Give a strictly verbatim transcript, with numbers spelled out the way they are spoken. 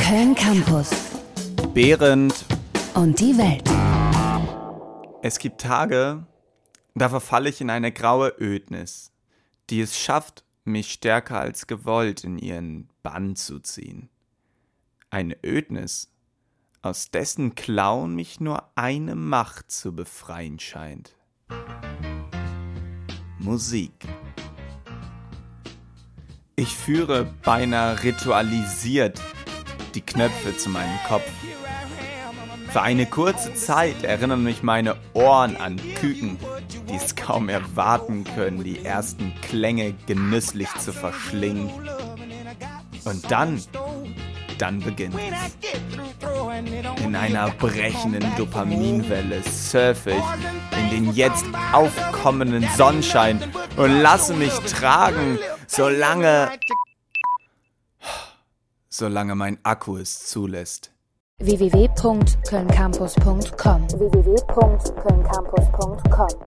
Köln Campus Behrend und die Welt. Es gibt Tage, da verfalle ich in eine graue Ödnis, die es schafft, mich stärker als gewollt in ihren Bann zu ziehen. Eine Ödnis, aus dessen Klauen mich nur eine Macht zu befreien scheint. Musik. Ich führe beinahe ritualisiert die Knöpfe zu meinem Kopf. Für eine kurze Zeit erinnern mich meine Ohren an Küken, die es kaum erwarten können, die ersten Klänge genüsslich zu verschlingen. Und dann, dann beginnt es. In einer brechenden Dopaminwelle surfe ich in den jetzt aufkommenden Sonnenschein und lasse mich tragen, solange, solange mein Akku es zulässt. w w w punkt köln campus punkt com w w w punkt köln campus punkt com